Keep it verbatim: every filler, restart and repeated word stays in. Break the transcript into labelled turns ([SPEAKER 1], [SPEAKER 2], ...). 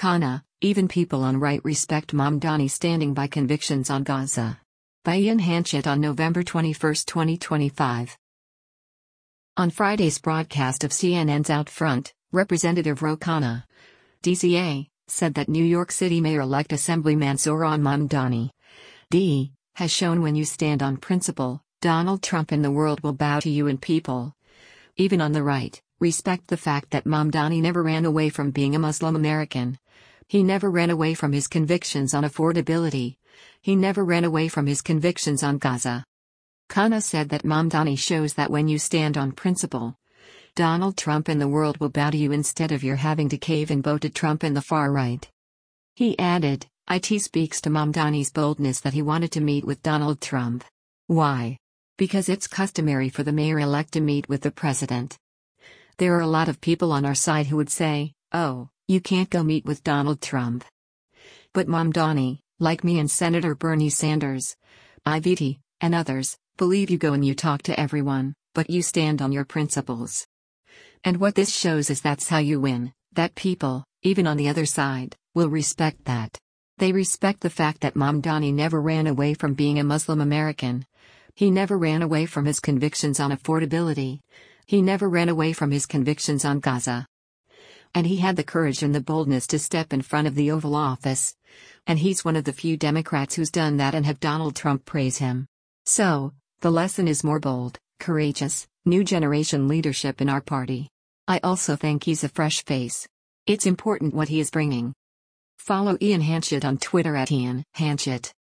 [SPEAKER 1] Kana, even people on right respect Mamdani standing by convictions on Gaza. By Ian Hanchett on November twenty-first, twenty twenty-five. On Friday's broadcast of C N N's Out Front, Representative Ro Khanna, D C A, said that New York City Mayor-elect Assemblyman Zohran Mamdani, D, has shown when you stand on principle, Donald Trump and the world will bow to you, and people, even on the right, respect the fact that Mamdani never ran away from being a Muslim American. He never ran away from his convictions on affordability. He never ran away from his convictions on Gaza. Khanna said that Mamdani shows that when you stand on principle, Donald Trump and the world will bow to you instead of your having to cave and bow to Trump and the far right. He added, "It speaks to Mamdani's boldness that he wanted to meet with Donald Trump. Why? Because it's customary for the mayor-elect to meet with the president. There are a lot of people on our side who would say, oh, you can't go meet with Donald Trump. But Mamdani, like me and Senator Bernie Sanders, I V T, and others, believe you go and you talk to everyone, but you stand on your principles. And what this shows is that's how you win, that people, even on the other side, will respect that. They respect the fact that Mamdani never ran away from being a Muslim American. He never ran away from his convictions on affordability. He never ran away from his convictions on Gaza. And he had the courage and the boldness to step in front of the Oval Office. And he's one of the few Democrats who's done that and have Donald Trump praise him. So, the lesson is more bold, courageous, new generation leadership in our party. I also think he's a fresh face. It's important what he is bringing." Follow Ian Hanchett on Twitter at Ian Hanchett.